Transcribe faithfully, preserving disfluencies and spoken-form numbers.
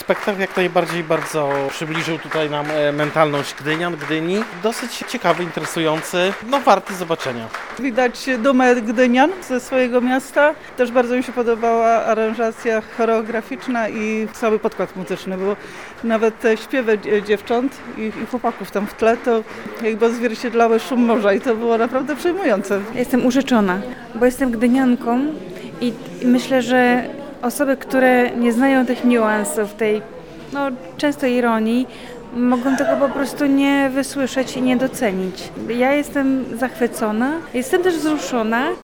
Spektakl jak najbardziej bardzo przybliżył tutaj nam e, mentalność Gdynian, Gdyni. Dosyć ciekawy, interesujący, no warty zobaczenia. Widać dumę Gdynian ze swojego miasta. Też bardzo mi się podobała aranżacja choreograficzna i cały podkład muzyczny, bo nawet te śpiewy dziewcząt i, i chłopaków tam w tle to jakby odzwierciedlały szum morza i to było naprawdę przejmujące. Jestem urzeczona, bo jestem gdynianką i i myślę, że osoby, które nie znają tych niuansów, tej no, często ironii, mogą tego po prostu nie wysłyszeć i nie docenić. Ja jestem zachwycona, jestem też wzruszona.